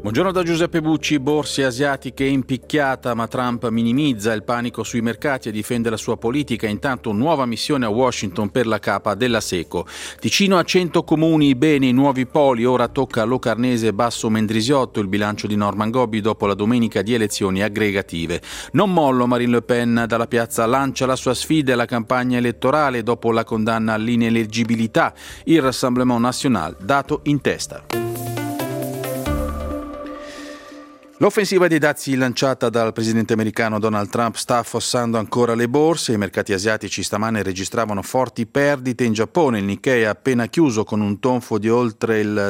Buongiorno da Giuseppe Bucci. Borse asiatiche in picchiata, ma Trump minimizza il panico sui mercati e difende la sua politica. Intanto nuova missione a Washington per la capa della Seco. Ticino a 100 comuni, bene, nuovi poli, ora tocca a Locarnese e Basso Mendrisiotto il bilancio di Norman Gobbi dopo la domenica di elezioni aggregative. Non mollo, Marine Le Pen dalla piazza lancia la sua sfida alla campagna elettorale dopo la condanna all'ineleggibilità. Il Rassemblement National dato in testa. L'offensiva dei dazi lanciata dal presidente americano Donald Trump sta affossando ancora le borse. I mercati asiatici stamane registravano forti perdite. In Giappone il Nikkei ha appena chiuso con un tonfo di oltre il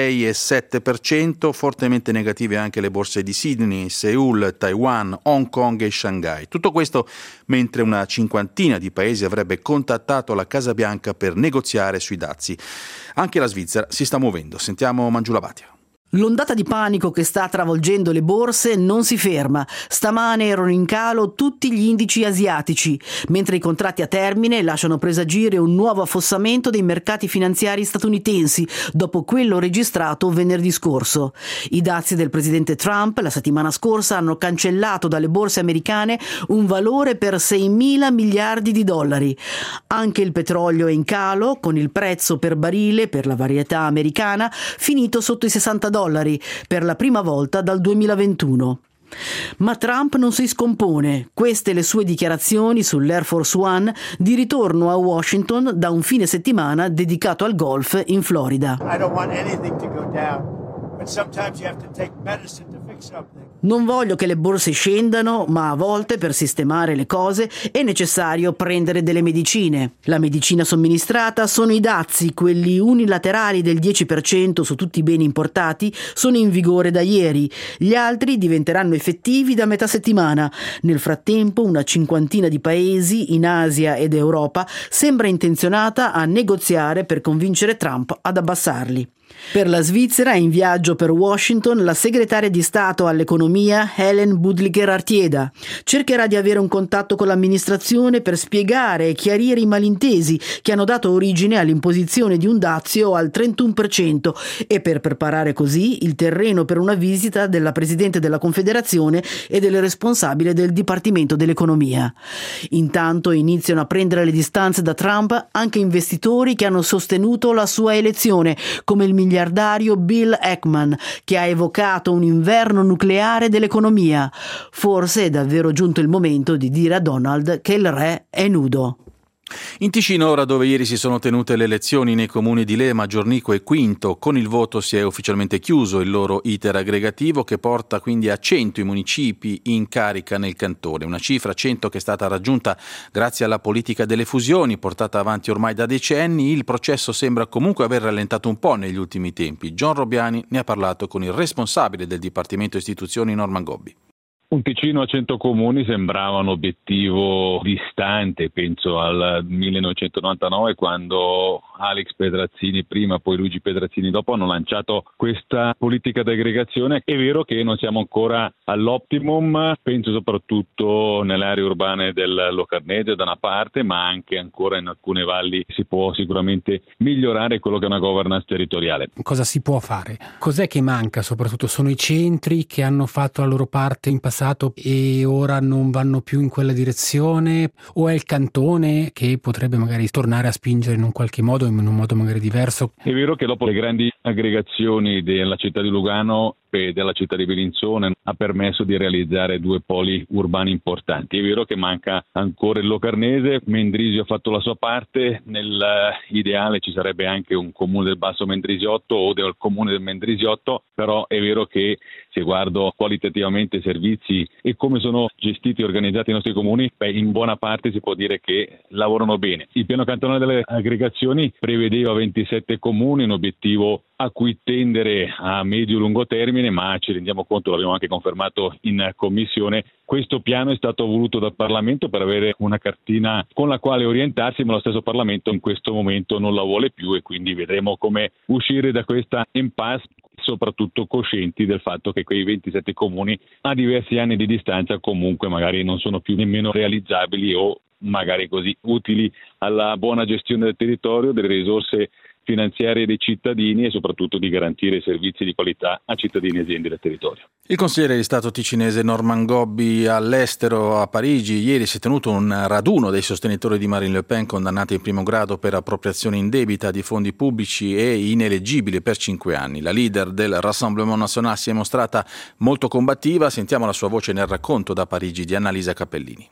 6,7%, fortemente negative anche le borse di Sydney, Seoul, Taiwan, Hong Kong e Shanghai. Tutto questo mentre una cinquantina di paesi avrebbe contattato la Casa Bianca per negoziare sui dazi. Anche la Svizzera si sta muovendo. Sentiamo Mangiula Bhatia. L'ondata di panico che sta travolgendo le borse non si ferma. Stamane erano in calo tutti gli indici asiatici, mentre i contratti a termine lasciano presagire un nuovo affossamento dei mercati finanziari statunitensi dopo quello registrato venerdì scorso. I dazi del presidente Trump la settimana scorsa hanno cancellato dalle borse americane un valore per 6.000 miliardi di dollari. Anche il petrolio è in calo, con il prezzo per barile per la varietà americana finito sotto i $60 per la prima volta dal 2021. Ma Trump non si scompone. Queste le sue dichiarazioni sull'Air Force One di ritorno a Washington da un fine settimana dedicato al golf in Florida. I don't want anything to go down, but sometimes you have to take medicine to fix something. Non voglio che le borse scendano, ma a volte per sistemare le cose è necessario prendere delle medicine. La medicina somministrata sono i dazi, quelli unilaterali del 10% su tutti i beni importati, sono in vigore da ieri. Gli altri diventeranno effettivi da metà settimana. Nel frattempo una cinquantina di paesi in Asia ed Europa sembra intenzionata a negoziare per convincere Trump ad abbassarli. Per la Svizzera è in viaggio per Washington la segretaria di Stato all'economia Helen Budliger-Artieda. Cercherà di avere un contatto con l'amministrazione per spiegare e chiarire i malintesi che hanno dato origine all'imposizione di un dazio al 31% e per preparare così il terreno per una visita della Presidente della Confederazione e del responsabile del Dipartimento dell'Economia. Intanto iniziano a prendere le distanze da Trump anche investitori che hanno sostenuto la sua elezione, come il miliardario Bill Ackman, che ha evocato un inverno nucleare dell'economia. Forse è davvero giunto il momento di dire a Donald che il re è nudo. In Ticino, ora dove ieri si sono tenute le elezioni nei comuni di Lema, Giornico e Quinto, con il voto si è ufficialmente chiuso il loro iter aggregativo che porta quindi a 100 i municipi in carica nel cantone, una cifra 100 che è stata raggiunta grazie alla politica delle fusioni portata avanti ormai da decenni. Il processo sembra comunque aver rallentato un po' negli ultimi tempi. John Robiani ne ha parlato con il responsabile del Dipartimento Istituzioni Norman Gobbi. Un Ticino a 100 comuni sembrava un obiettivo distante, penso al 1999 quando Alex Pedrazzini prima, poi Luigi Pedrazzini dopo hanno lanciato questa politica di aggregazione. È vero che non siamo ancora all'optimum, penso soprattutto nelle aree urbane del Locarnese da una parte, ma anche ancora in alcune valli si può sicuramente migliorare quello che è una governance territoriale. Cosa si può fare? Cos'è che manca? Soprattutto sono i centri che hanno fatto la loro parte in passato e ora non vanno più in quella direzione, o è il cantone che potrebbe magari tornare a spingere in un qualche modo, in un modo magari diverso? È vero che dopo le grandi aggregazioni della città di Lugano e della città di Bellinzona ha permesso di realizzare 2 poli urbani importanti. È vero che manca ancora il Locarnese, Mendrisio ha fatto la sua parte, nell'ideale ci sarebbe anche un comune del Basso Mendrisiotto o del comune del Mendrisiotto, però è vero che se guardo qualitativamente i servizi e come sono gestiti e organizzati i nostri comuni, in buona parte si può dire che lavorano bene. Il piano cantonale delle aggregazioni prevedeva 27 comuni, un obiettivo a cui tendere a medio-lungo termine, ma ci rendiamo conto, l'abbiamo anche confermato in commissione, questo piano è stato voluto dal Parlamento per avere una cartina con la quale orientarsi, ma lo stesso Parlamento in questo momento non la vuole più e quindi vedremo come uscire da questa impasse, soprattutto coscienti del fatto che quei 27 comuni a diversi anni di distanza comunque magari non sono più nemmeno realizzabili o magari così utili alla buona gestione del territorio, delle risorse finanziarie dei cittadini e soprattutto di garantire servizi di qualità a cittadini e aziende del territorio. Il consigliere di Stato ticinese Norman Gobbi all'estero a Parigi. Ieri si è tenuto un raduno dei sostenitori di Marine Le Pen condannati in primo grado per appropriazione indebita di fondi pubblici e ineleggibile per 5 anni. La leader del Rassemblement National si è mostrata molto combattiva. Sentiamo la sua voce nel racconto da Parigi di Annalisa Cappellini.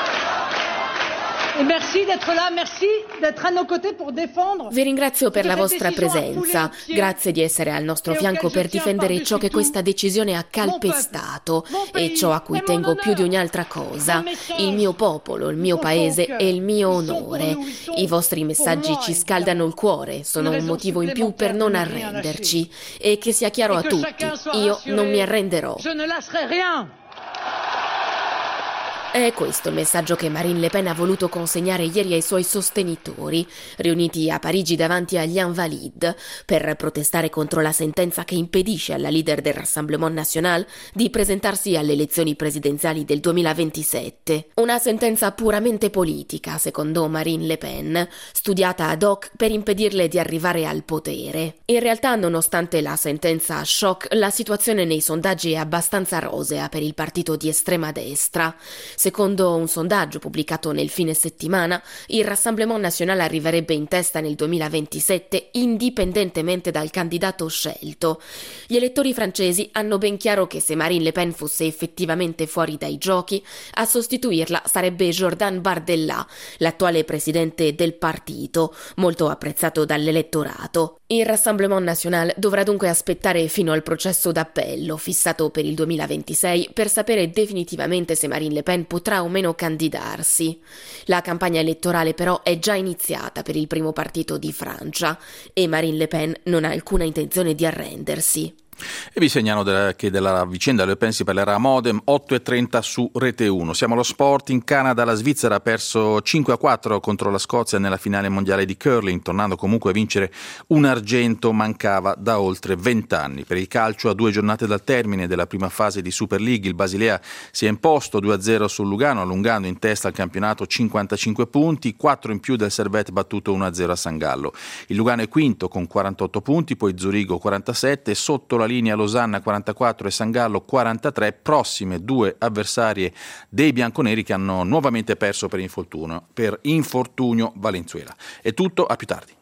Vi ringrazio per la vostra presenza, grazie di essere al nostro fianco per difendere ciò che questa decisione ha calpestato e ciò a cui tengo più di ogni altra cosa, il mio popolo, il mio paese e il mio onore. I vostri messaggi ci scaldano il cuore, sono un motivo in più per non arrenderci e che sia chiaro a tutti, io non mi arrenderò. È questo il messaggio che Marine Le Pen ha voluto consegnare ieri ai suoi sostenitori, riuniti a Parigi davanti agli Invalides, per protestare contro la sentenza che impedisce alla leader del Rassemblement National di presentarsi alle elezioni presidenziali del 2027. Una sentenza puramente politica, secondo Marine Le Pen, studiata ad hoc per impedirle di arrivare al potere. In realtà, nonostante la sentenza shock, la situazione nei sondaggi è abbastanza rosea per il partito di estrema destra. Secondo un sondaggio pubblicato nel fine settimana, il Rassemblement National arriverebbe in testa nel 2027 indipendentemente dal candidato scelto. Gli elettori francesi hanno ben chiaro che se Marine Le Pen fosse effettivamente fuori dai giochi, a sostituirla sarebbe Jordan Bardella, l'attuale presidente del partito, molto apprezzato dall'elettorato. Il Rassemblement National dovrà dunque aspettare fino al processo d'appello, fissato per il 2026, per sapere definitivamente se Marine Le Pen potrà o meno candidarsi. La campagna elettorale però è già iniziata per il primo partito di Francia e Marine Le Pen non ha alcuna intenzione di arrendersi. E vi segnalo che della vicenda Le Pen si parlerà a Modem 8:30 su Rete 1. Siamo allo sport. In Canada la Svizzera ha perso 5-4 contro la Scozia nella finale mondiale di curling, tornando comunque a vincere un argento mancava da oltre 20 anni. Per il calcio, a 2 giornate dal termine della prima fase di Super League, il Basilea si è imposto 2-0 sul Lugano, allungando in testa al campionato 55 punti, 4 in più del Servette battuto 1-0 a San Gallo. Il Lugano è quinto con 48 punti, poi Zurigo 47, sotto la linea Losanna 44 e San Gallo 43, prossime 2 avversarie dei bianconeri che hanno nuovamente perso per infortunio Valenzuela. È tutto, a più tardi.